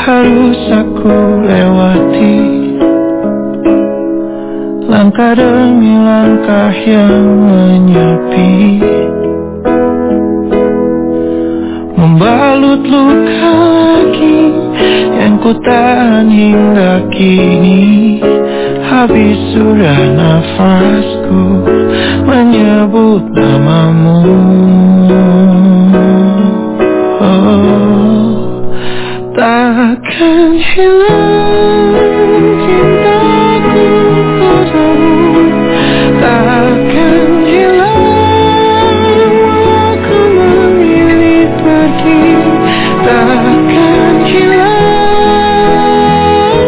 harus aku lewati, langkah demi langkah yang menyepi, membalut luka lagi yang ku tahan hingga kini. Habis sudah nafasku menyebut namamu. Takkan hilang cintaku padamu, takkan hilang aku memilih pergi, takkan hilang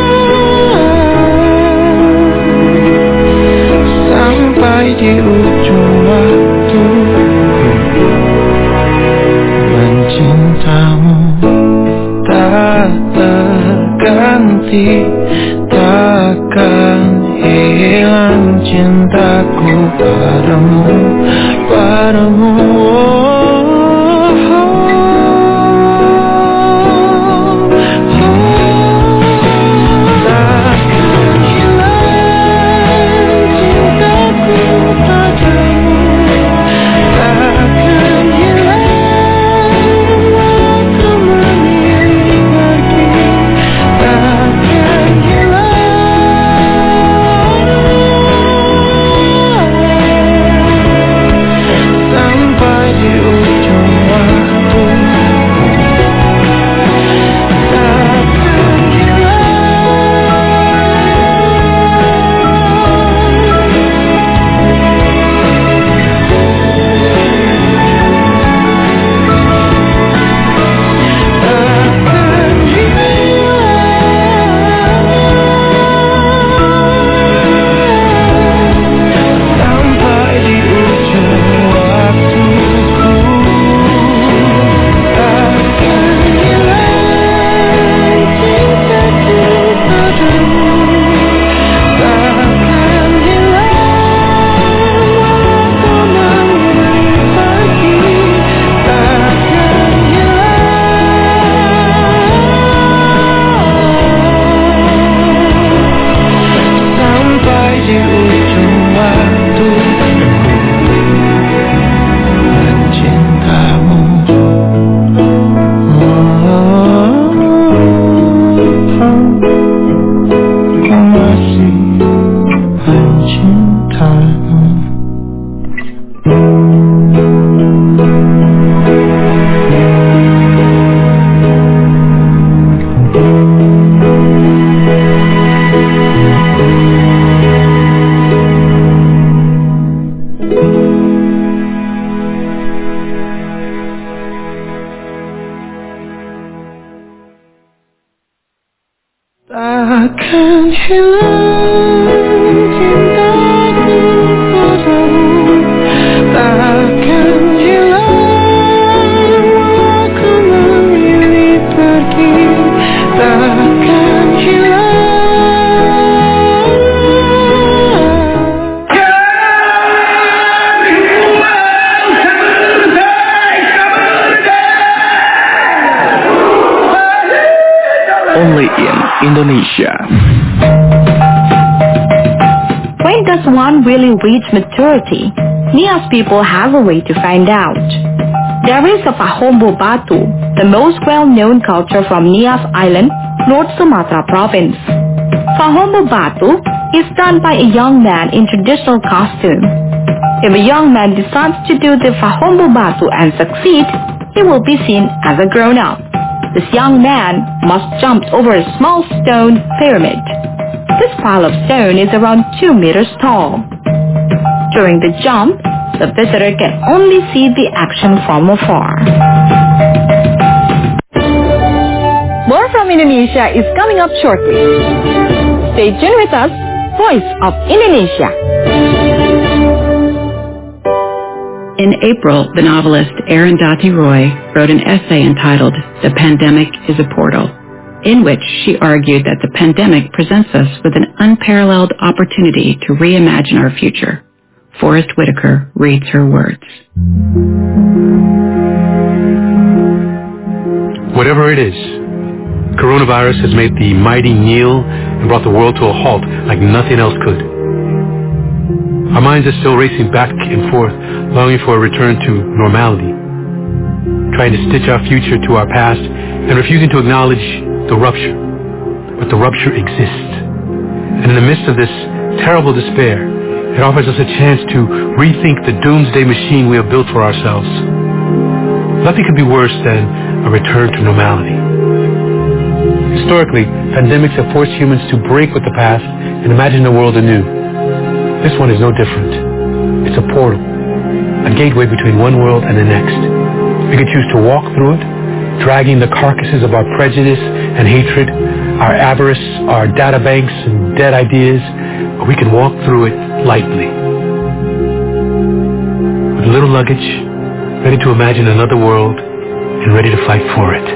sampai di ujung waktu mencintamu. Tak terganti, takkan hilang cintaku padamu, padamu. Takkan hilang cintaku padamu, takkan hilang aku memilih pergi, takkan hilang. Only in Indonesia. When does one really reach maturity? Nias people have a way to find out. There is a Pahombo Batu, the most well-known culture from Nias Island, North Sumatra province. Pahombo Batu is done by a young man in traditional costume. If a young man decides to do the Pahombo Batu and succeed, he will be seen as a grown-up. This young man must jump over a small stone pyramid. This pile of stone is around 2 meters tall. During the jump, the visitor can only see the action from afar. More from Indonesia is coming up shortly. Stay tuned with us, Voice of Indonesia. In April, the novelist Arundhati Roy wrote an essay entitled "The Pandemic is a Portal," in which she argued that the pandemic presents us with an unparalleled opportunity to reimagine our future. Forrest Whitaker reads her words. Whatever it is, Coronavirus has made the mighty kneel and brought the world to a halt like nothing else could. Our minds are still racing back and forth, longing for a return to normality, trying to stitch our future to our past and refusing to acknowledge the rupture. But the rupture exists. And in the midst of this terrible despair, it offers us a chance to rethink the doomsday machine we have built for ourselves. Nothing could be worse than a return to normality. Historically, pandemics have forced humans to break with the past and imagine the world anew. This one is no different. It's a portal, a gateway between one world and the next. We can choose to walk through it, dragging the carcasses of our prejudice and hatred, our avarice, our data banks and dead ideas, or we can walk through it lightly. With little luggage, ready to imagine another world and ready to fight for it.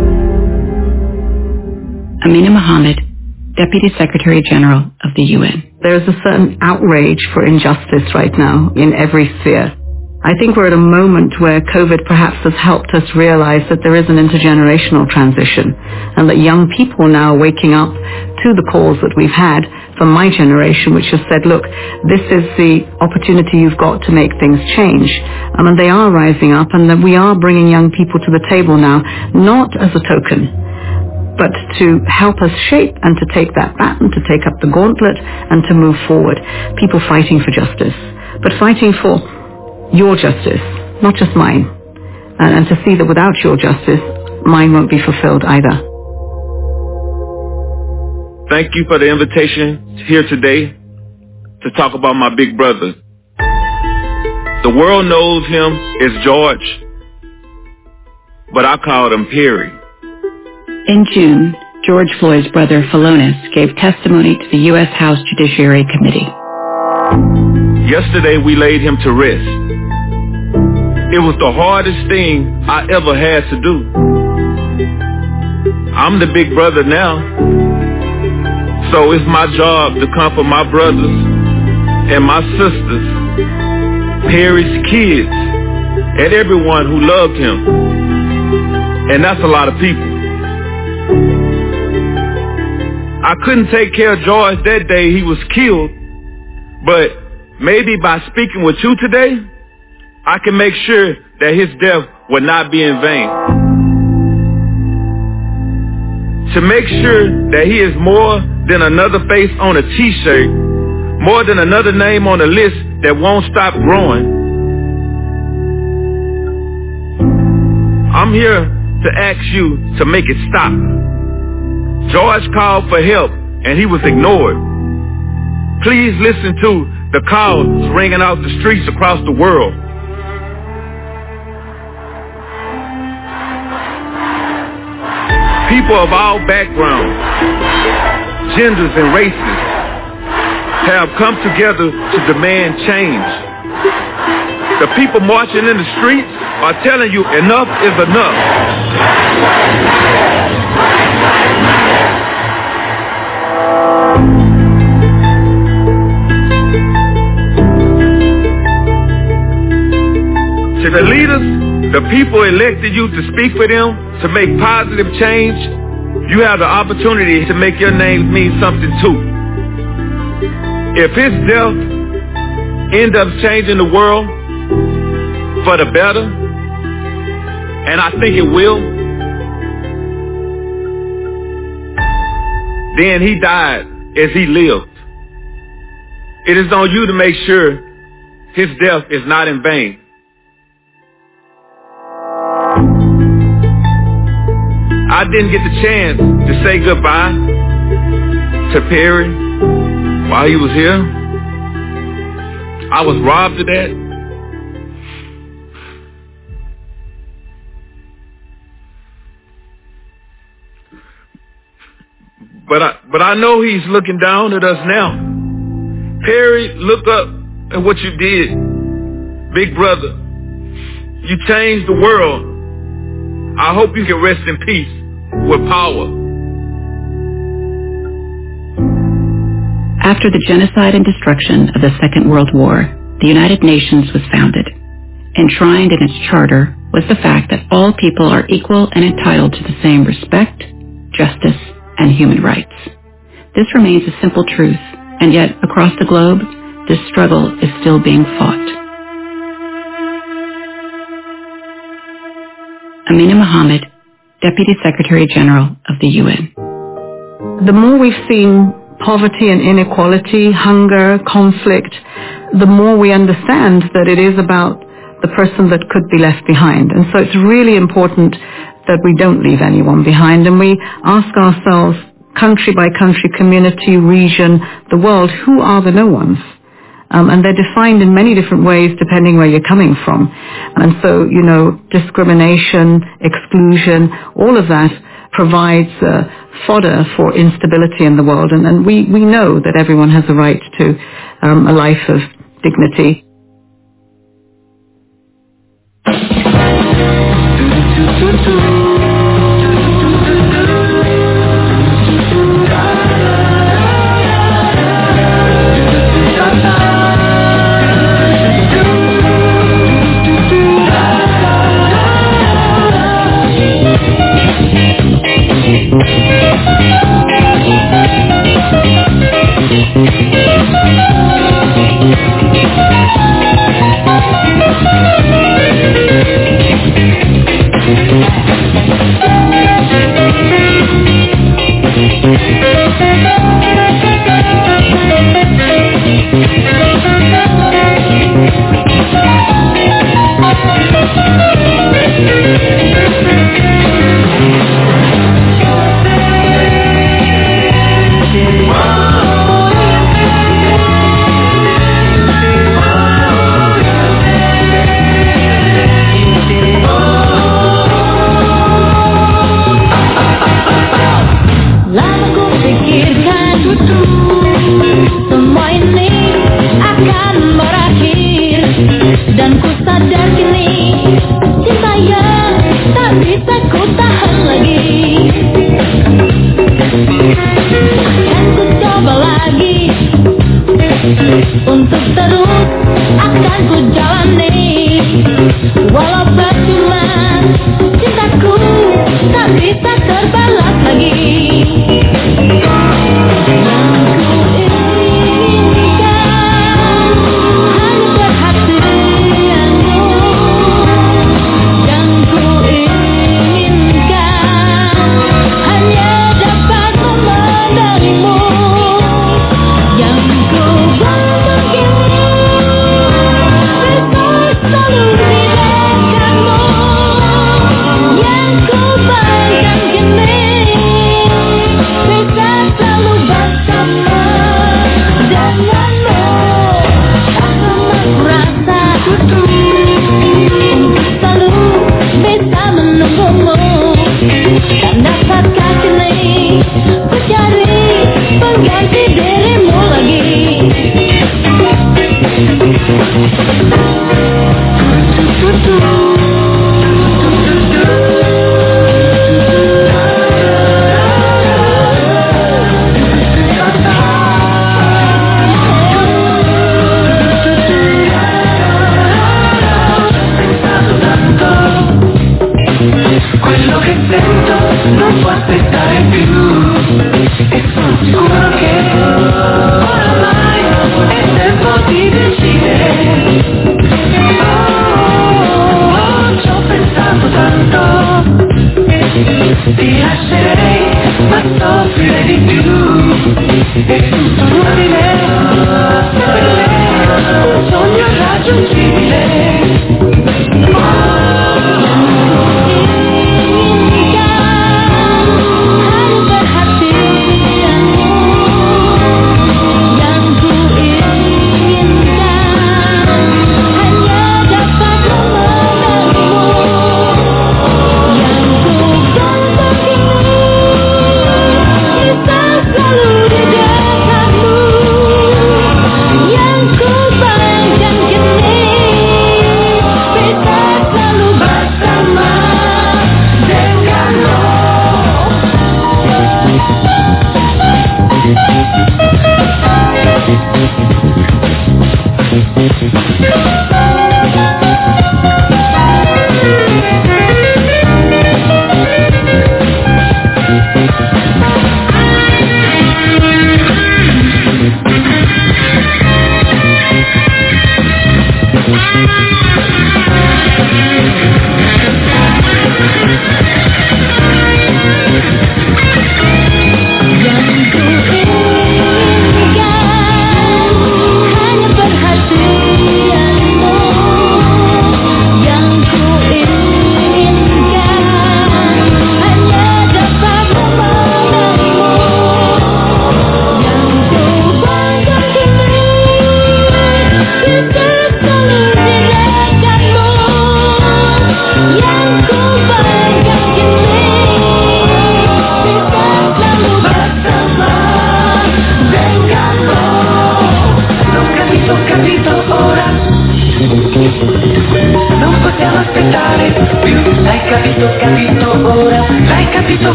Amina Mohammed, Deputy Secretary General of the UN. There's a certain outrage for injustice right now in every sphere. I think we're at a moment where COVID perhaps has helped us realize that there is an intergenerational transition and that young people now are waking up to the calls that we've had from my generation, which has said, look, this is the opportunity you've got to make things change. And they are rising up, and that we are bringing young people to the table now, not as a token, but to help us shape and to take that baton, to take up the gauntlet and to move forward. People fighting for justice, but fighting for your justice, not just mine. And to see that without your justice, mine won't be fulfilled either. Thank you for the invitation here today to talk about my big brother. The world knows him as George, but I called him Perry. In June, George Floyd's brother Philonise gave testimony to the U.S. House Judiciary Committee. Yesterday we laid him to rest. It was the hardest thing I ever had to do. I'm the big brother now, so it's my job to comfort my brothers and my sisters, Perry's kids, and everyone who loved him. And that's a lot of people. I couldn't take care of George that day he was killed, but maybe by speaking with you today, I can make sure that his death would not be in vain. To make sure that he is more than another face on a t-shirt, more than another name on a list that won't stop growing, I'm here to ask you to make it stop. George called for help and he was ignored. Please listen to the calls ringing out the streets across the world. People of all backgrounds, genders and races have come together to demand change. The people marching in the streets are telling you enough is enough. To the leaders, the people elected you to speak for them, to make positive change, you have the opportunity to make your name mean something too. If his death ends up changing the world for the better, and I think it will, then he died as he lived. It is on you to make sure his death is not in vain. I didn't get the chance to say goodbye to Perry while he was here. I was robbed of that. But I know he's looking down at us now. Perry, look up at what you did. Big brother, you changed the world. I hope you can rest in peace with power. After the genocide and destruction of the Second World War, the United Nations was founded. Enshrined in its charter was the fact that all people are equal and entitled to the same respect, justice, and human rights. This remains a simple truth, and yet across the globe, this struggle is still being fought. Amina Mohammed, Deputy Secretary General of the UN. The more we've seen poverty and inequality, hunger, conflict, the more we understand that it is about the person that could be left behind. And so it's really important that we don't leave anyone behind, and we ask ourselves, country by country, community, region, the world, who are the no ones? And they're defined in many different ways depending where you're coming from. And so, discrimination, exclusion, all of that provides fodder for instability in the world. And we know that everyone has a right to a life of dignity.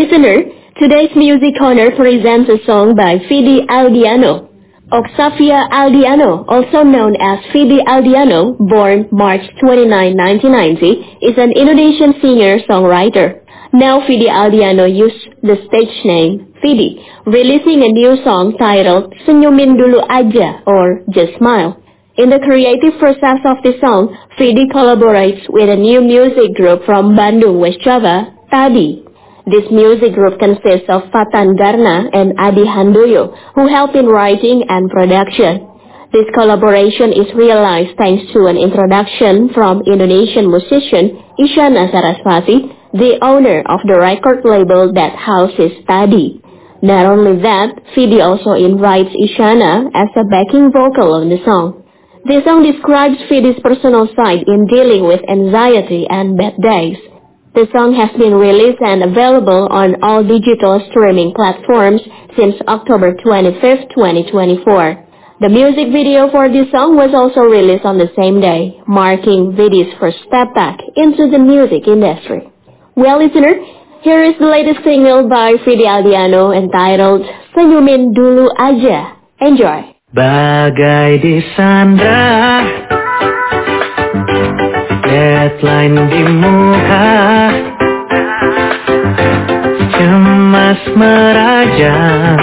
listener, today's Music Corner presents a song by Fidi Aldiano. Oxavia Aldiano, also known as Fidi Aldiano, born March 29, 1990, is an Indonesian singer-songwriter. Now Fidi Aldiano used the stage name Fidi, releasing a new song titled Senyumin Dulu Aja or Just Smile. In the creative process of the song, Fidi collaborates with a new music group from Bandung, West Java, Tadi. This music group consists of Fatan Garna and Adi Handoyo, who help in writing and production. This collaboration is realized thanks to an introduction from Indonesian musician Isyana Sarasvati, the owner of the record label that houses Tadi. Not only that, Fidi also invites Isyana as a backing vocal on the song. The song describes Fidi's personal side in dealing with anxiety and bad days. The song has been released and available on all digital streaming platforms since October 25, 2024. The music video for this song was also released on the same day, marking Fidi's first step back into the music industry. Well, listener, here is the latest single by Fidi Aldiano entitled Senyumin Dulu Aja. Enjoy. Bagai disandra, deadline di muka, cemas meraja,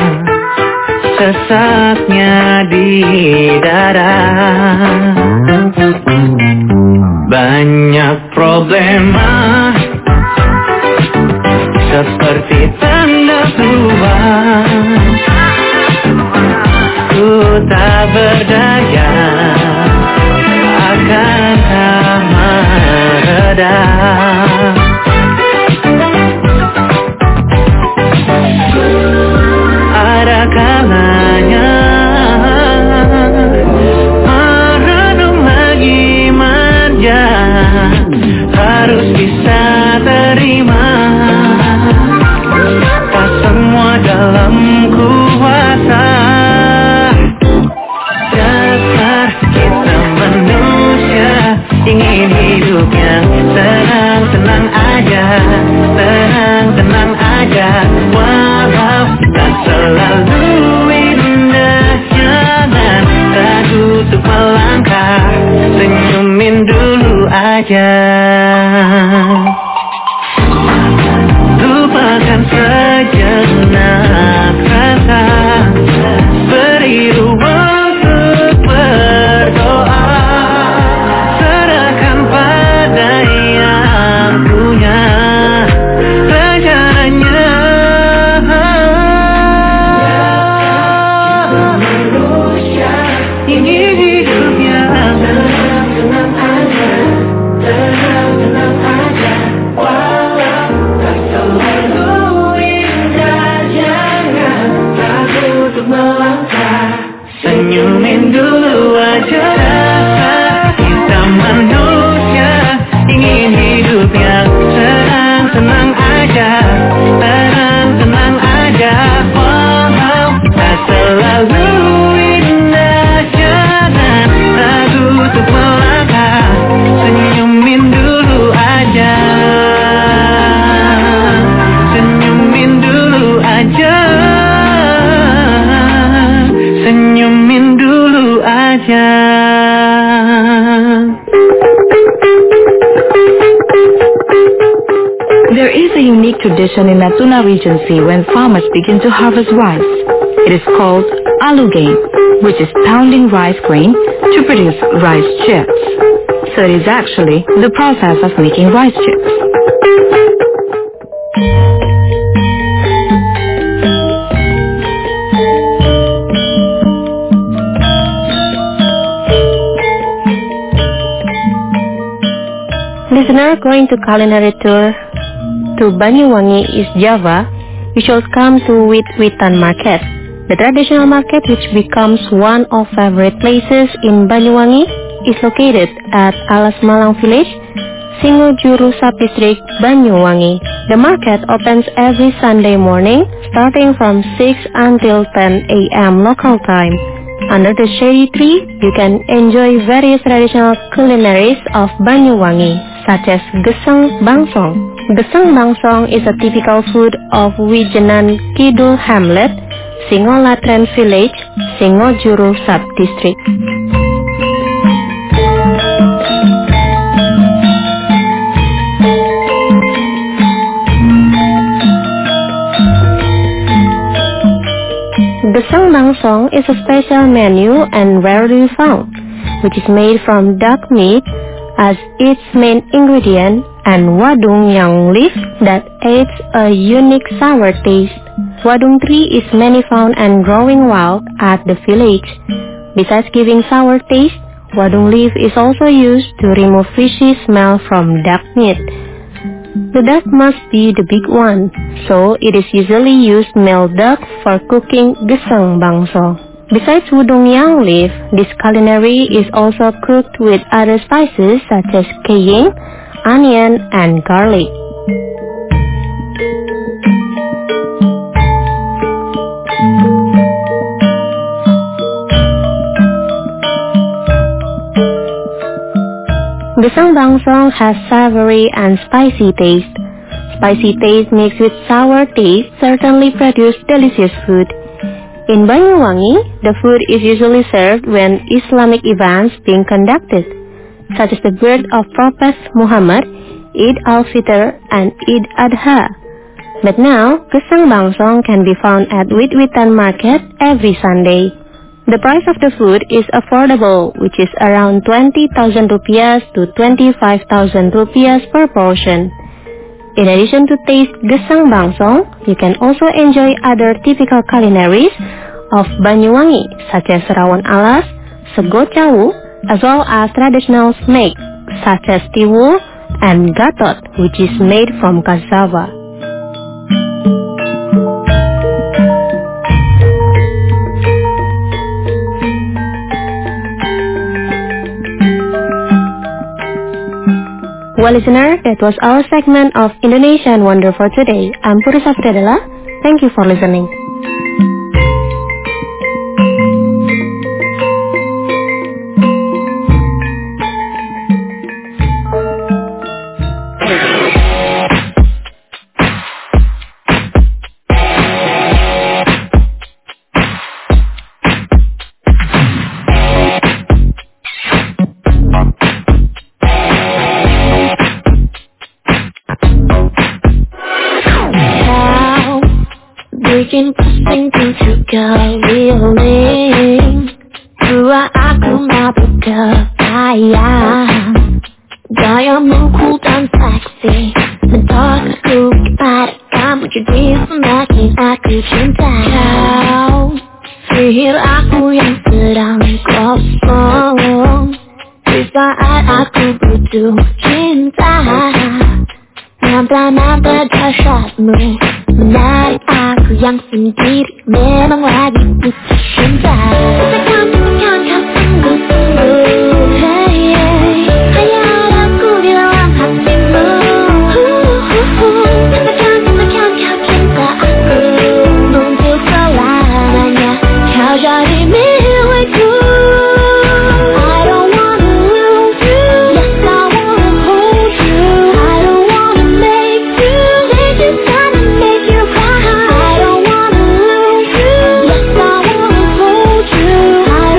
sesaknya di dada. Banyak problema, seperti tanda peluang. Ku tak berdaya, akan tak mereda. Ada kalanya merenung lagi manja, harus bisa terima. Tak semua dalam kuasa. Ingin hidup yang tenang-tenang aja, tenang-tenang aja. Walau tak selalu indah, jangan ragu untuk melangkah. Senyumin dulu aja. Lupakan sejenak rasa, beri ruang untuk berdoa. Senyumin dulu aja, kita manusia ingin hidup yang tenang-tenang aja, tenang-tenang aja. Walau tak selalu indah, jangan ragu untuk melangkah. Senyumin dulu aja, senyumin dulu aja. Senyumin dulu aja. There is a unique tradition in Natuna Regency when farmers begin to harvest rice. It is called alugane, which is pounding rice grain to produce rice chips. So it is actually the process of making rice chips. Listener, going to culinary tour to Banyuwangi, East Java, you should come to Wit-Witan Market. The traditional market, which becomes one of favorite places in Banyuwangi, is located at Alas Malang Village, Singojuru Subdistrict, Banyuwangi. The market opens every Sunday morning, starting from 6 until 10 a.m. local time. Under the shady tree, you can enjoy various traditional culinaries of Banyuwangi, such as gesang bangsong, Gesang bangsong is a typical food of Wijenan Kidul Hamlet, Singolatren Village, Singojuru Sub-District. Gesang bangsong is a special menu and rarely found, which is made from duck meat as its main ingredient and wadung yang leaf that adds a unique sour taste. Wadung tree is many found and growing wild at the village. Besides giving sour taste, wadung leaf is also used to remove fishy smell from duck meat. The duck must be the big one, so it is usually used male duck for cooking gesang bangsong. Besides wadung yang leaf, this culinary is also cooked with other spices such as cayenne, onion, and garlic. Gesang bangsong has savory and spicy taste. Spicy taste mixed with sour taste certainly produce delicious food. In Banyuwangi, the food is usually served when Islamic events being conducted, such as the birth of Prophet Muhammad, Eid al-Fitr, and Eid Adha. But now, gesang bangsong can be found at Wit-Witan Market every Sunday. The price of the food is affordable, which is around 20,000 rupiah to 25,000 rupiah per portion. In addition to taste gesang bangsong, you can also enjoy other typical culinaries of Banyuwangi, such as rawon alas, sego cawu, as well as traditional snacks such as tiwul and gatot, which is made from cassava. Well, listener, that was our segment of Indonesian Wonder for today. I'm Puri Satriadela. Thank you for listening. Bikin pusing tujuh keliling, dua aku mabuk kepayang. Gayamu cool dan seksi, mentorku kepada kamu jadi semakin aku cinta. Kau sihir aku yang sedang kosong, di saat aku butuh cinta. Mantra-mantra dahsyatmu menarik aku yang sendiri, memang lagi butuh cinta. Tekan kau sungguh-sungguh, hey, hey. Hanya aku di dalam hatimu. Tekan kau cinta aku untuk selamanya, kau jadi milikku. I don't wanna lose you, yes I wanna hold you. I don't wanna make you take this time to make you cry. I don't wanna lose you, yes I wanna hold you. I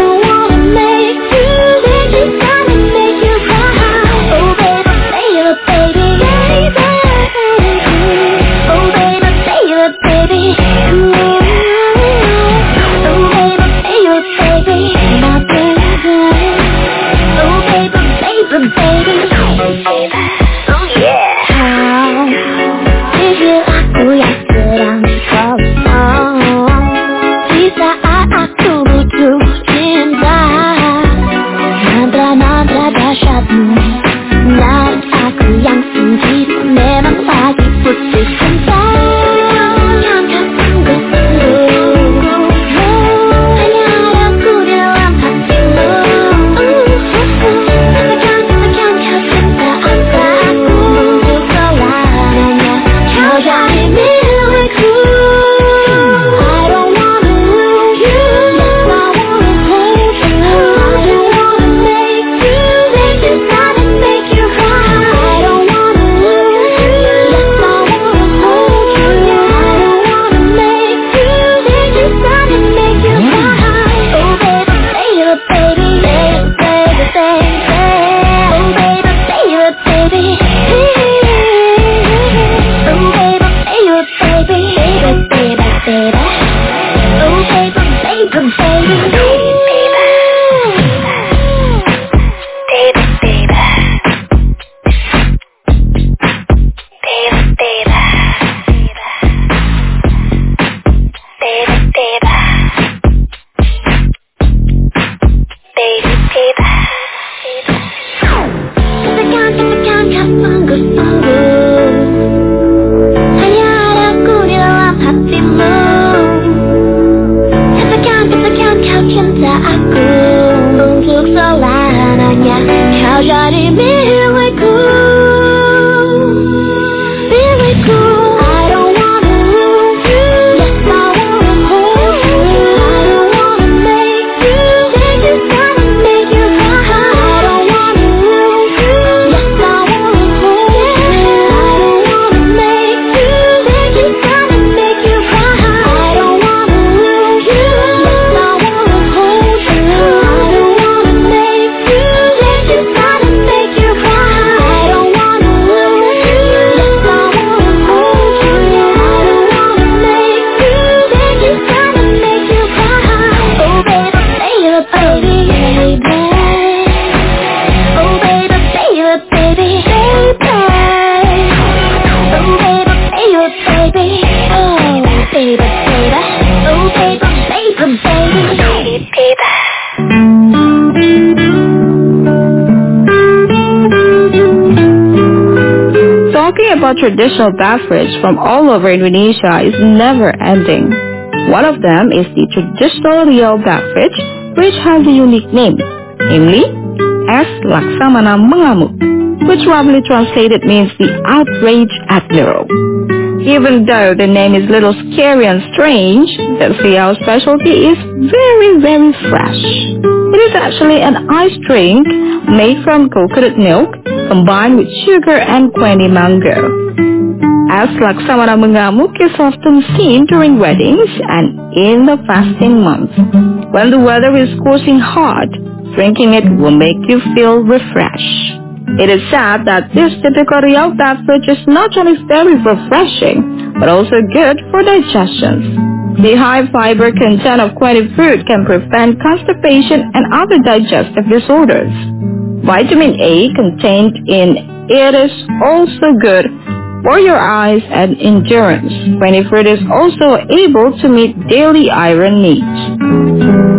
story about traditional beverage from all over Indonesia is never ending. One of them is the traditional Riau beverage, which has a unique name, namely Es Laksamana Mengamuk, which roughly translated means the outrage admiral. Even though the name is a little scary and strange, the Riau specialty is very, very fresh. It is actually an iced drink made from coconut milk combined with sugar and queni mango. Es Laksamana Mengamuk is often seen during weddings and in the fasting months. When the weather is scorching hot, drinking it will make you feel refreshed. It is said that this typical Riau beverage is not only very refreshing, but also good for digestion. The high fiber content of queni fruit can prevent constipation and other digestive disorders. Vitamin A contained in it is also good for your eyes and endurance. Queni fruit is also able to meet daily iron needs.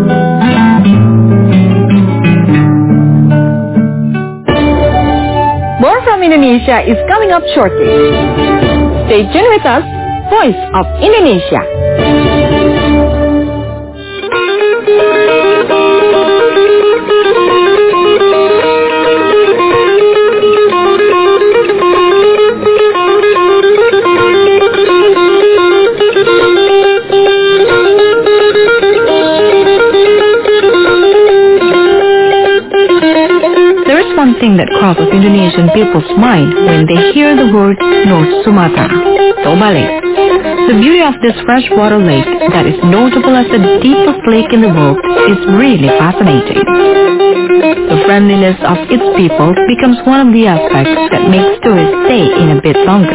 More from Indonesia is coming up shortly. Stay tuned with us, Voice of Indonesia. One thing that crosses Indonesian people's mind when they hear the word North Sumatra, Toba Lake. The beauty of this freshwater lake that is notable as the deepest lake in the world is really fascinating. The friendliness of its people becomes one of the aspects that makes tourists stay in a bit longer.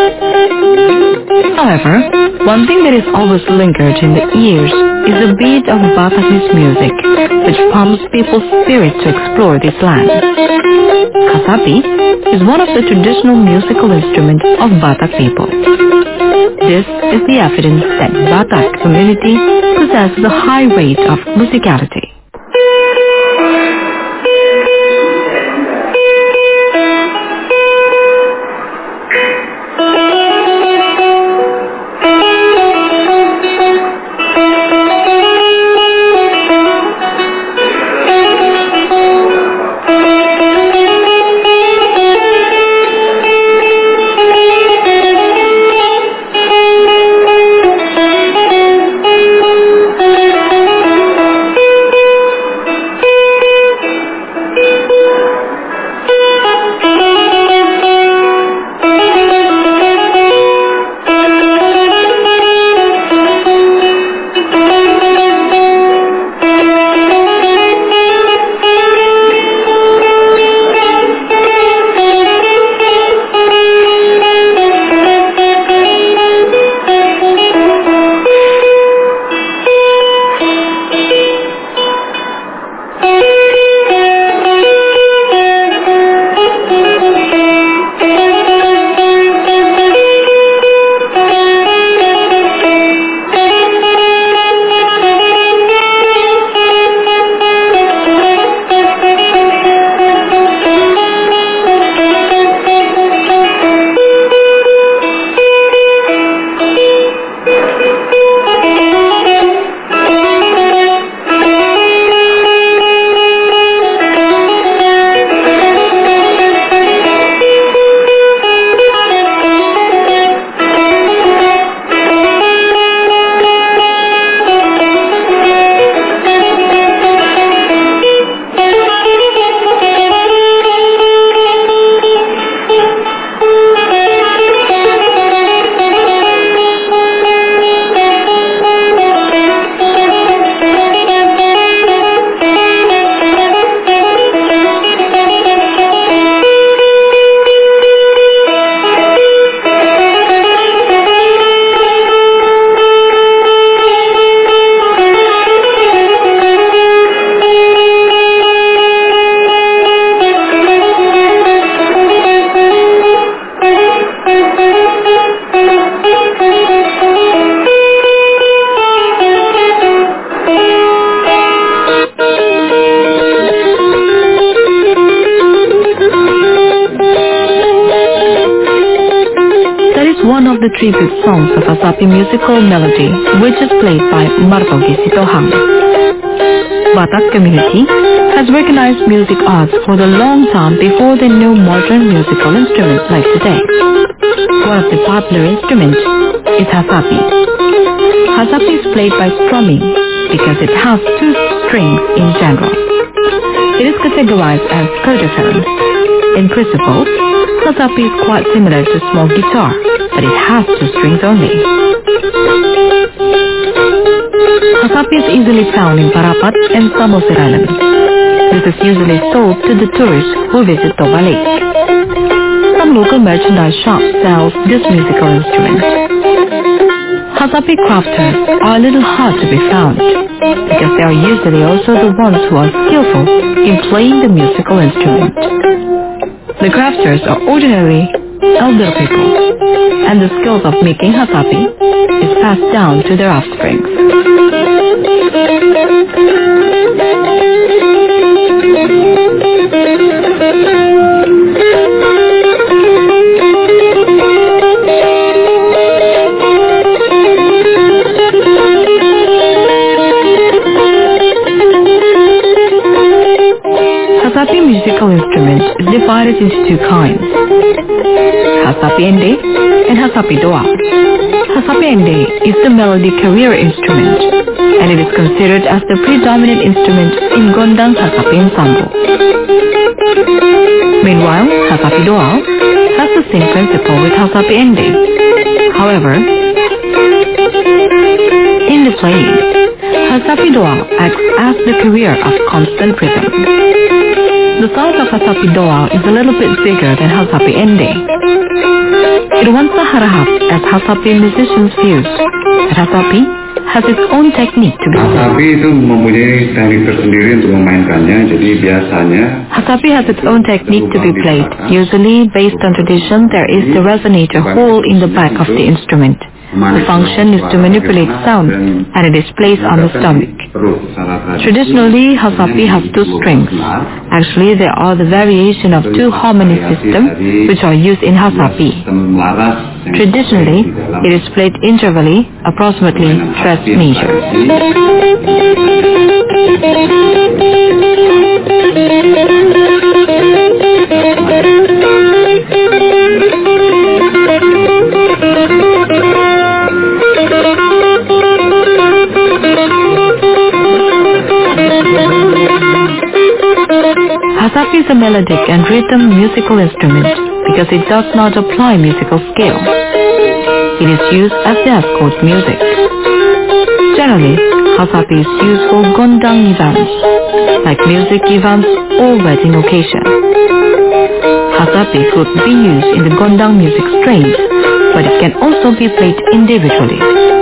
However, one thing that is always lingered in the ears is the beat of Batakese music, which pumps people's spirit to explore this land. Kasapi is one of the traditional musical instruments of Batak people. This is the evidence that Batak community possesses a high rate of musicality. one of the tribute songs of Hasapi musical melody, which is played by Martogi Sitohang. Batak community has recognized music arts for the long time before they knew modern musical instruments like today. One of the popular instruments is Hasapi. Hasapi is played by strumming because it has 2 strings in general. It is categorized as Codophone. In principle, Hasapi is quite similar to small guitar, but it has 2 strings only. Hasapi is easily found in Parapat and Samosir Island. This is usually sold to the tourists who visit Toba Lake. Some local merchandise shops sell this musical instrument. Hasapi crafters are a little hard to be found because they are usually also the ones who are skillful in playing the musical instrument. The crafters are ordinarily elder people, and the skills of making Hasapi is passed down to their offspring. Hasapi musical instrument is divided into 2 kinds, Hasapi Ende and Hasapi Doa. Hasapi Ende is the melody carrier instrument, and it is considered as the predominant instrument in Gondang Hasapi ensemble. Meanwhile, Hasapi Doa has the same principle with Hasapi Ende. However, in the playing, Hasapi Doa acts as the carrier of constant rhythm. The sound of Hasapi Doa is a little bit bigger than Hasapi Ende. It wants a harahap as Hasapi musicians views that Hasapi has its own technique to be played. Hasapi itu mempunyai teknik tersendiri untuk memainkannya, jadi biasanya Hasapi has its own technique to be played. Usually, based on tradition, there is the resonator hole in the back of the instrument. The function is to manipulate sound, and it is placed on the stomach. Traditionally, Hasapi has 2 strings. Actually, there are the variation of 2 harmony systems which are used in Hasapi. Traditionally, it is played intervally, approximately tierce measure. Hasapi is a melodic and rhythm musical instrument because it does not apply musical scale. It is used as the escort music. Generally, Hasapi is used for Gondang events, like music events or wedding occasion. Hasapi could be used in the Gondang music strains, but it can also be played individually.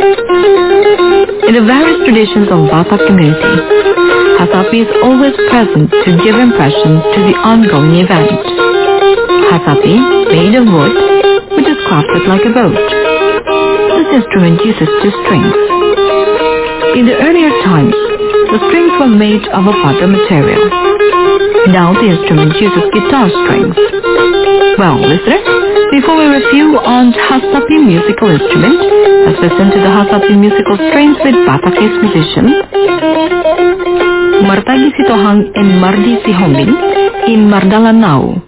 In the various traditions of Batak community, Hasapi is always present to give impression to the ongoing event. Hasapi, made of wood, which is crafted like a boat. This instrument uses 2 strings. In the earlier times, the strings were made of a fodder material. Now the instrument uses guitar strings. Well, listeners, before we review on Hasapi musical instrument, let's listen to the Hasapi musical strains with Batakese musicians Martagi Sitohang and Mardi Sihombing in Mardalanau.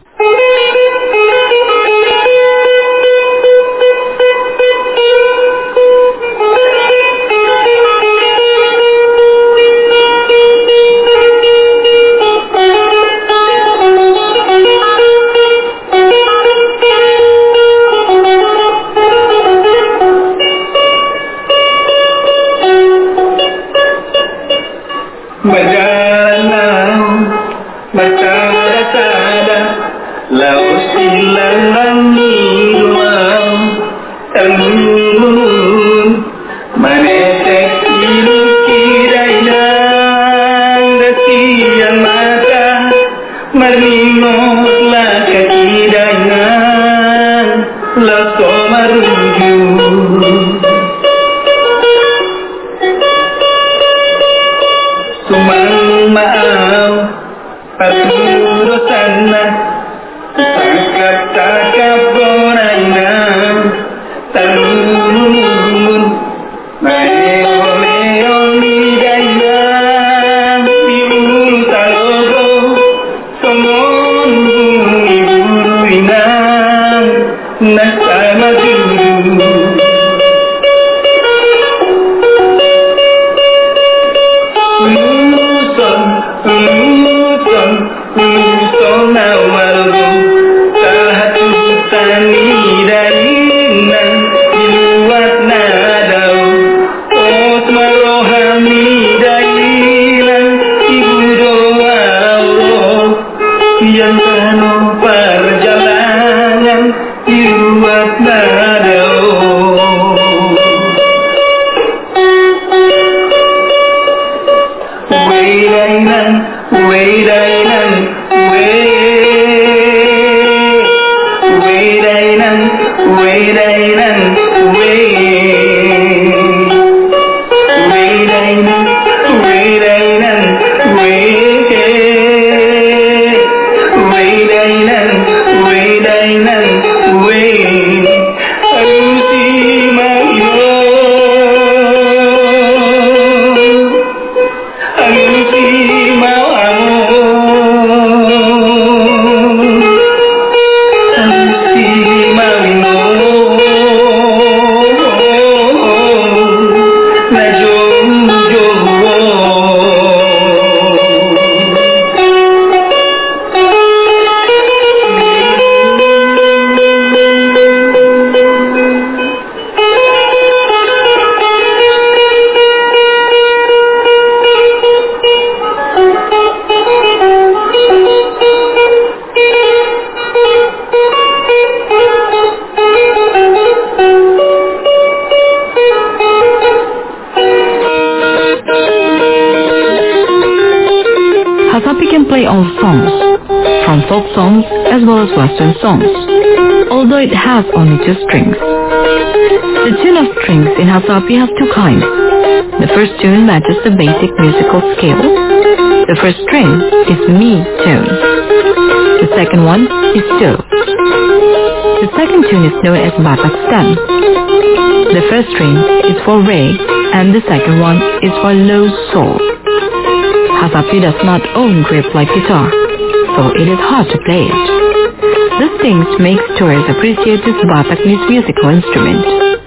all songs, from folk songs as well as Western songs, although it has only 2 strings. The tune of strings in Hasapi has 2 kinds. The first tune matches the basic musical scale. The first string is Mi tone. The second one is Do. The second tune is known as Batak stem. The first string is for Re and the second one is for Low Sol. Hasapi does not own grip like guitar, so it is hard to play it. These things makes tourists appreciate this Batakese musical instrument.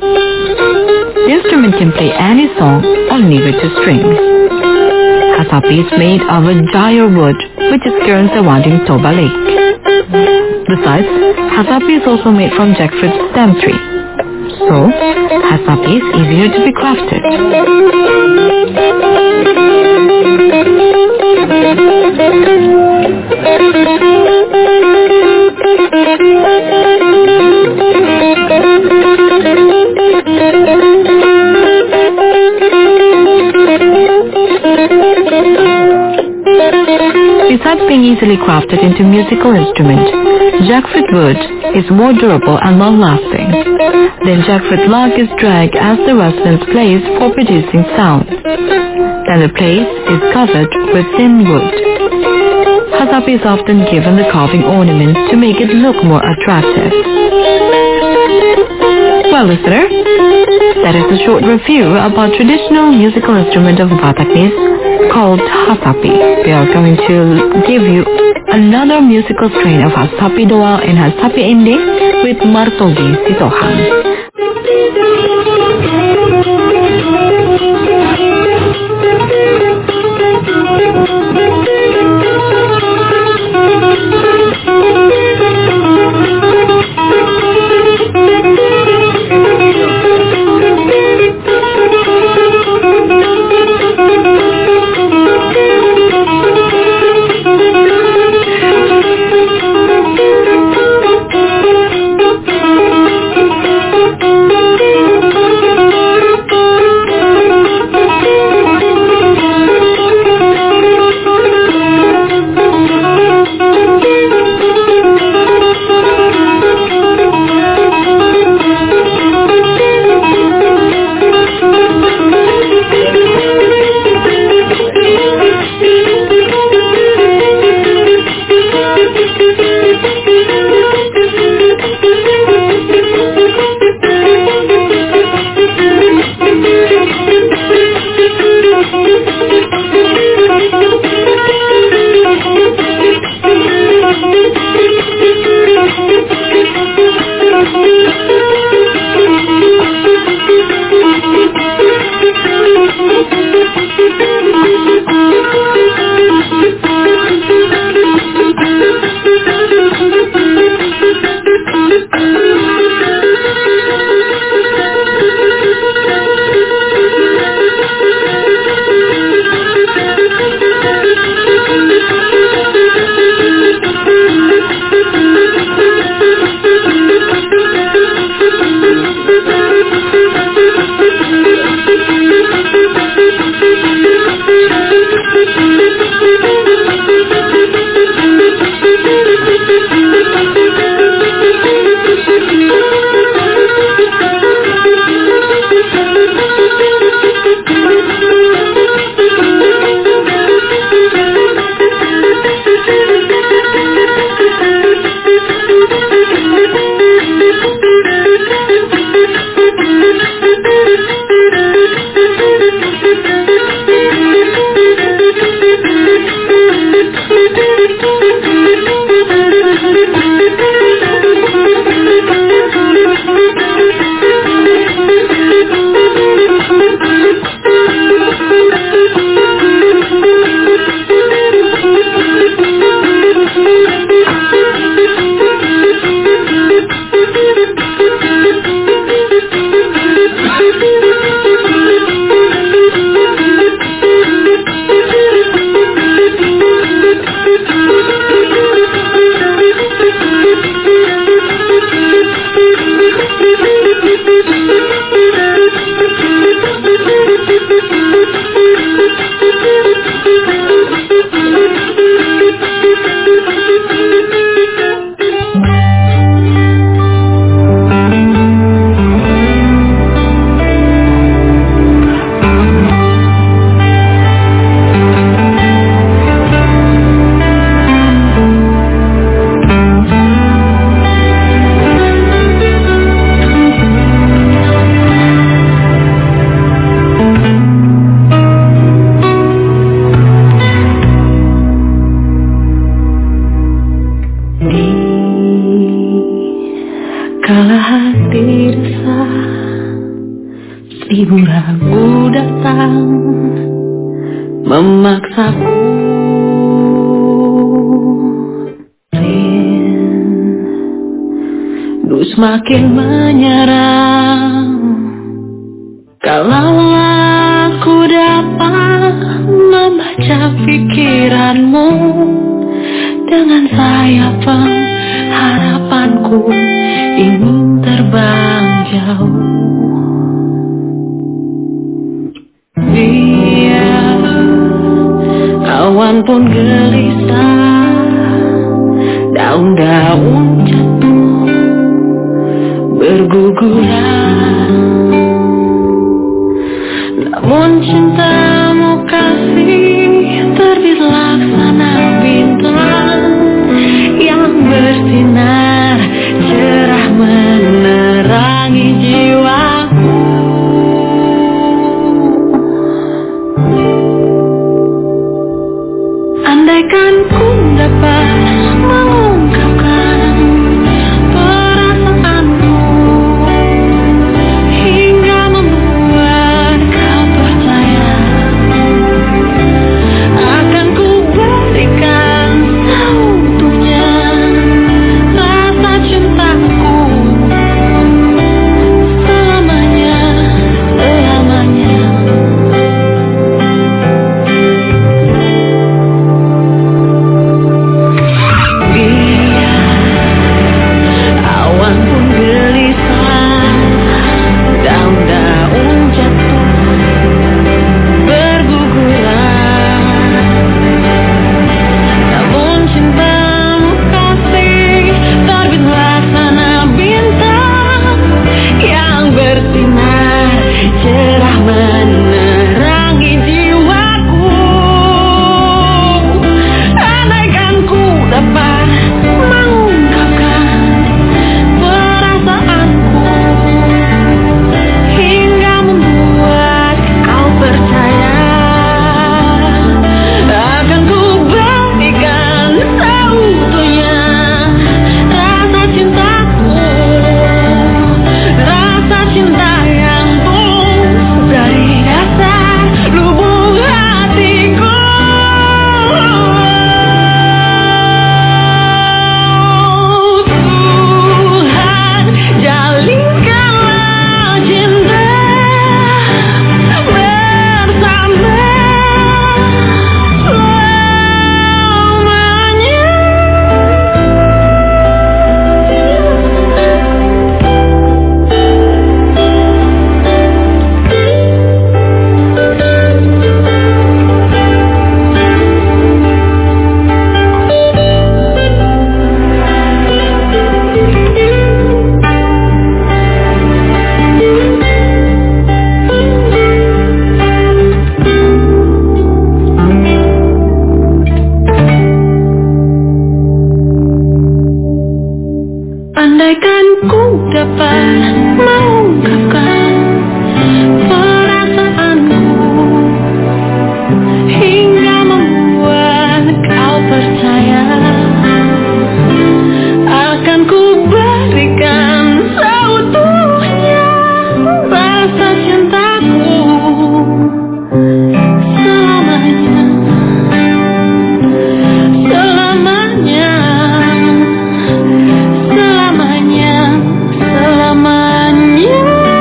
The instrument can play any song only with 2 strings. Hasapi is made of a jayur wood which is grown surrounding Toba Lake. Besides, Hasapi is also made from jackfruit stem tree. So, Hasapi is easier to be crafted. Besides being easily crafted into musical instrument, jackfruit wood is more durable and long-lasting. Then jackfruit log is dragged as the residents place for producing sound. Then the place is covered with thin wood. Hasapi is often given the carving ornament to make it look more attractive. Well, listener, that is a short review about traditional musical instrument of Batakese called Hasapi. We are going to give you another musical strain of Hasapi Doa and Hasapi Inde with Martogi Sitohan. desah, 1000 ragu datang memaksaku. Rindu semakin menyerang. Kalau aku dapat membaca pikiranmu dengan sayap harapanku ingin terbang jauh. Biar awan pun gelisah, daun-daun jatuh berguguran, namun cintamu kasih terbit laksana bintang yang bersinar cerah menerangi jiwaku. Andaikan ku dapat mengungkapkan perasaanku hingga membuat kau percaya, akan ku berikan seutuhnya rasa cintaku selamanya, selamanya. Awan pun gelisah, daun-daun jatuh berguguran, namun cintamu kasih terbit laksana bintang yang bersinar cerah menerangi jiwaku. Andaikan ku dapat mengungkapkan perasaanku hingga membuat kau percaya, akan ku berikan seutuhnya rasa cintaku, rasa cinta yang tulus dari dasar lubuk hatiku. Tuhan, jalinkanlah cinta bersama selamanya. Andaikan ku dapat mengungkapkan perasaanku hingga membuat kau percaya, akan ku berikan seutuhnya rasa cintaku selamanya, selamanya. Selamanya, selamanya.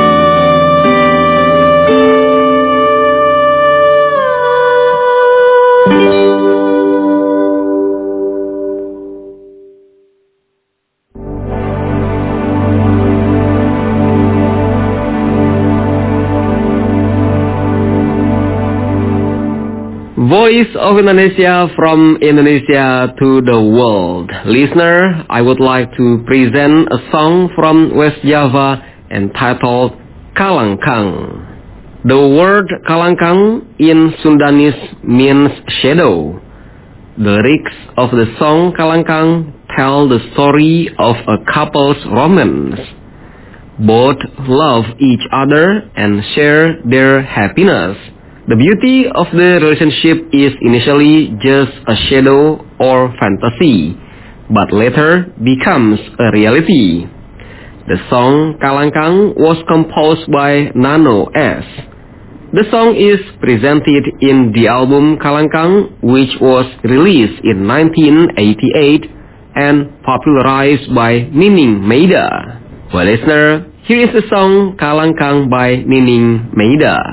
Voice of Indonesia from Indonesia to the world. Listener, I would like to present a song from West Java entitled Kalangkang. The word Kalangkang in Sundanese means shadow. The lyrics of the song Kalangkang tell the story of a couple's romance. Both love each other and share their happiness. The beauty of the relationship is initially just a shadow or fantasy, but later becomes a reality. The song Kalangkang was composed by Nano S. The song is presented in the album Kalangkang, which was released in 1988 and popularized by Nining Meida. Well, listener, here is the song Kalangkang by Nining Meida.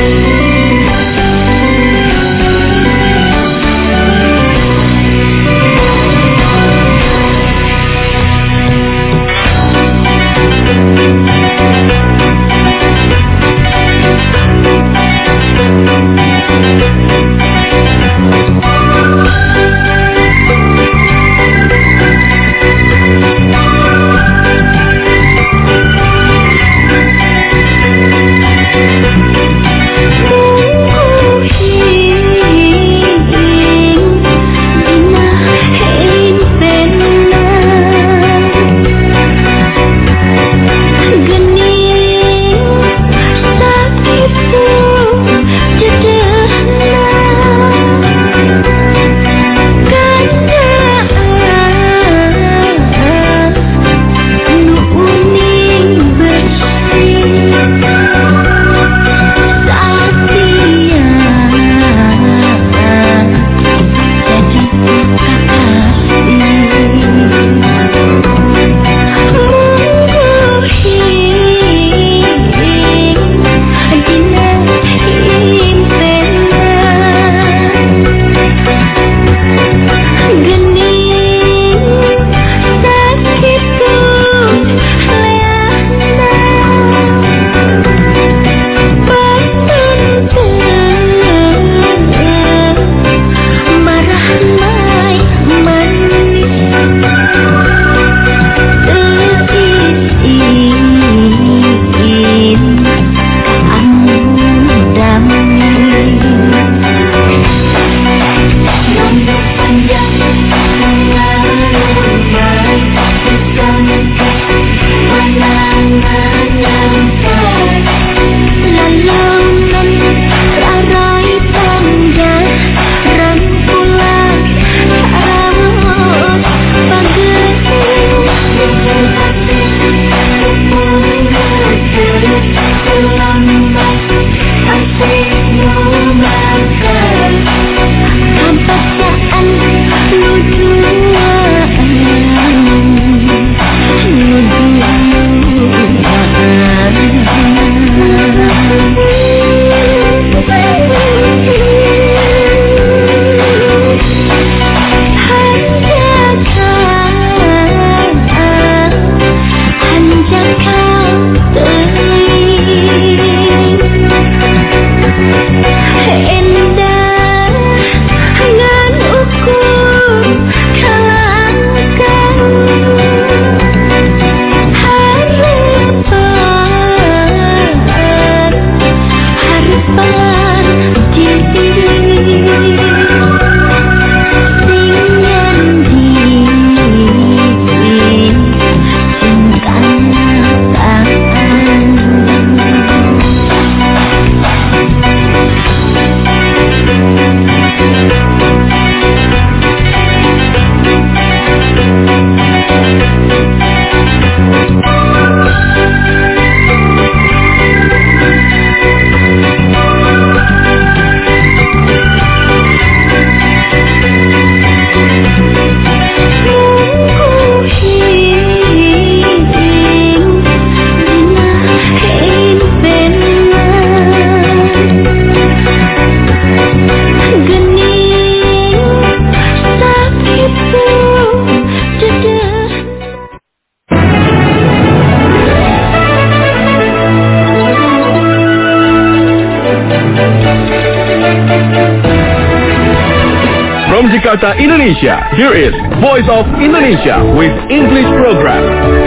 From Jakarta, Indonesia, here is Voice of Indonesia with English program.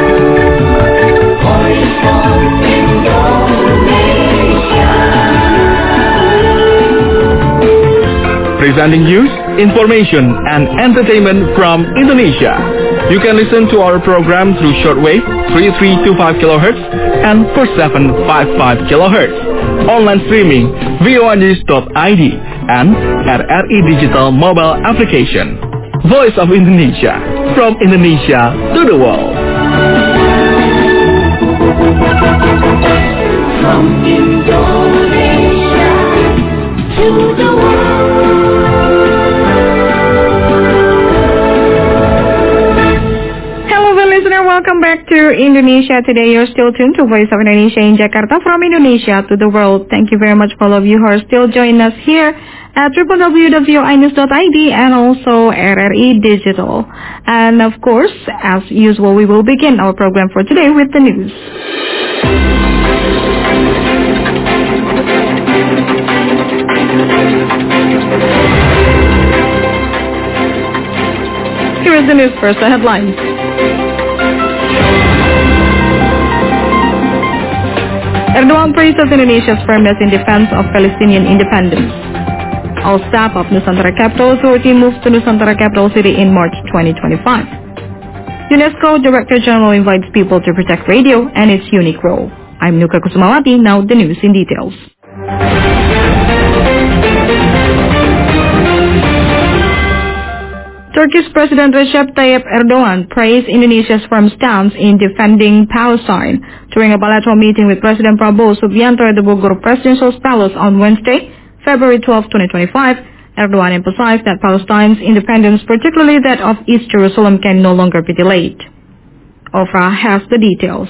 Voice of Indonesia. Presenting news, information, and entertainment from Indonesia. You can listen to our program through shortwave 3325 kHz and 4755 kHz. Online streaming voanews.id and at RI Digital mobile application. Voice of Indonesia, from Indonesia to the world. From Indonesia to the Welcome back to Indonesia Today. You're still tuned to Voice of Indonesia in Jakarta, from Indonesia to the world. Thank you very much for all of you who are still joining us here at www.voinews.id and also RRI Digital. And of course, as usual, we will begin our program for today with the news. Here is the news first, the headlines. Erdogan praises Indonesia's firmness in defense of Palestinian independence. All staff of Nusantara Capital Authority moves to Nusantara Capital City in March 2025. UNESCO Director General invites people to protect radio and its unique role. I'm Nuka Kusumawati, now the news in details. Turkish President Recep Tayyip Erdogan praised Indonesia's firm stance in defending Palestine during a bilateral meeting with President Prabowo Subianto at the Bogor Presidential Palace on Wednesday, February 12, 2025. Erdogan emphasized that Palestine's independence, particularly that of East Jerusalem, can no longer be delayed. Ofra has the details.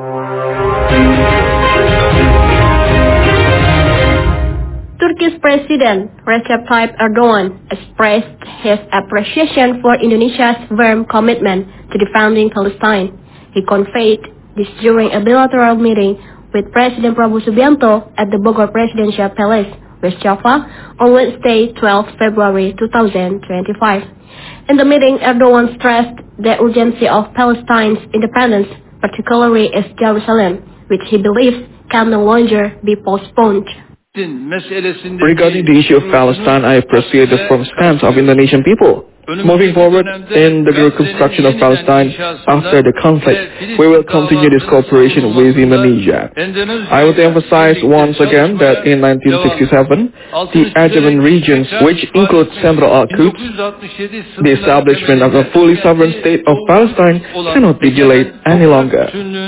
Turkish President Recep Tayyip Erdogan expressed his appreciation for Indonesia's firm commitment to defending Palestine. He conveyed this during a bilateral meeting with President Prabowo Subianto at the Bogor Presidential Palace, West Java, on Wednesday, 12 February 2025. In the meeting, Erdogan stressed the urgency of Palestine's independence, particularly East Jerusalem, which he believes can no longer be postponed. Regarding the issue of Palestine, I appreciate the firm stance of Indonesian people. Moving forward in the reconstruction of Palestine after the conflict, we will continue this cooperation with Indonesia. I would emphasize once again that in 1967, the Aegean regions, which include Central Al-Quds, the establishment of a fully sovereign state of Palestine cannot be delayed any longer.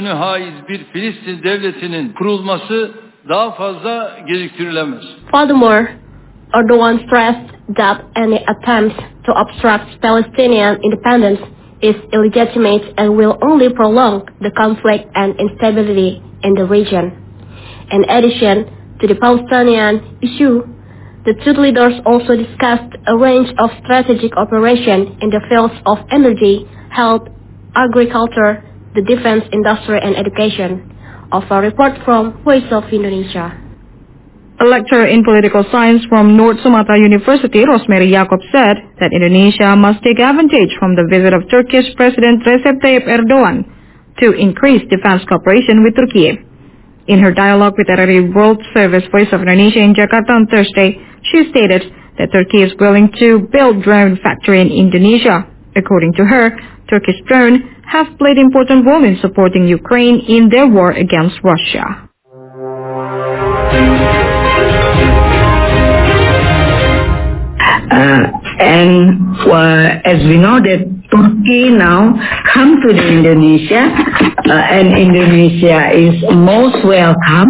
Furthermore, Erdogan stressed that any attempt to obstruct Palestinian independence is illegitimate and will only prolong the conflict and instability in the region. In addition to the Palestinian issue, the two leaders also discussed a range of strategic operations in the fields of energy, health, agriculture, the defense industry, and education. Of a report from Voice of Indonesia. A lecturer in political science from North Sumatra University, Rosemary Jacob, said that Indonesia must take advantage from the visit of Turkish President Recep Tayyip Erdogan to increase defense cooperation with Turkey. In her dialogue with RRI World Service Voice of Indonesia in Jakarta on Thursday, she stated that Turkey is willing to build drone factory in Indonesia. According to her, Turkish drones have played an important role in supporting Ukraine in their war against Russia. As we know that Turkey now come to the Indonesia, and Indonesia is most welcome